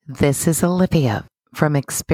This is Olivia from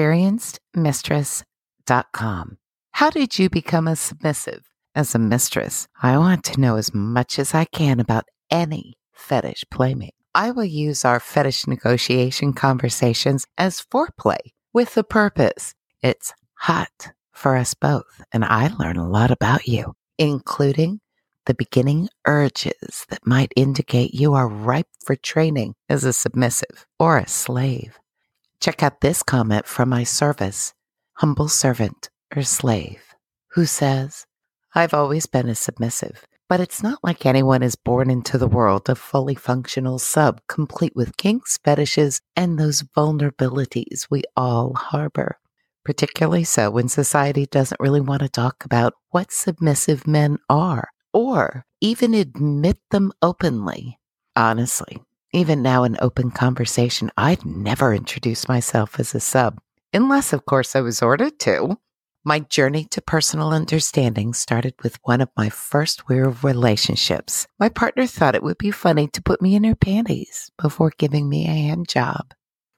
experiencedmistress.com. How did you become a submissive? As a mistress, I want to know as much as I can about any fetish playmate. I will use our fetish negotiation conversations as foreplay with a purpose. It's hot for us both, and I learn a lot about you, including the beginning urges that might indicate you are ripe for training as a submissive or a slave. Check out this comment from my service, humble servant or slave, who says, I've always been a submissive, but it's not like anyone is born into the world a fully functional sub, complete with kinks, fetishes, and those vulnerabilities we all harbor. Particularly so when society doesn't really want to talk about what submissive men are, or even admit them openly. Honestly, even now in open conversation, I'd never introduce myself as a sub, unless, of course, I was ordered to. My journey to personal understanding started with one of my first weird relationships. My partner thought it would be funny to put me in her panties before giving me a hand job.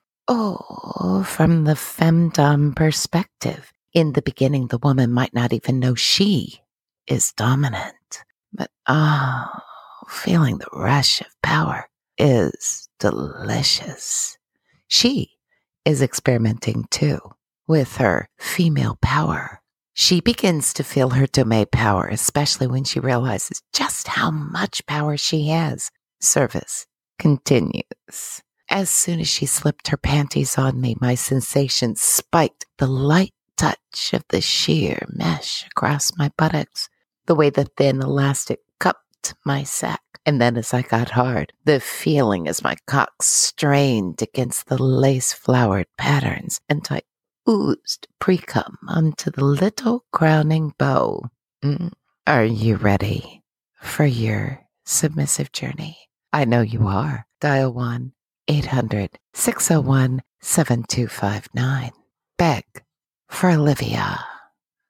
Oh, from the femdom perspective, in the beginning, the woman might not even know she is dominant. But feeling the rush of power is delicious. She is experimenting too with her female power. She begins to feel her domain power, especially when she realizes just how much power she has. Service continues. As soon as she slipped her panties on me, my sensations spiked. The light touch of the sheer mesh across my buttocks, the way the thin elastic cupped my sack. And then as I got hard, the feeling as my cock strained against the lace-flowered patterns and I oozed pre-cum onto the little crowning bow. Are you ready for your submissive journey? I know you are. Dial 1-800-601-7259. Beg for Olivia.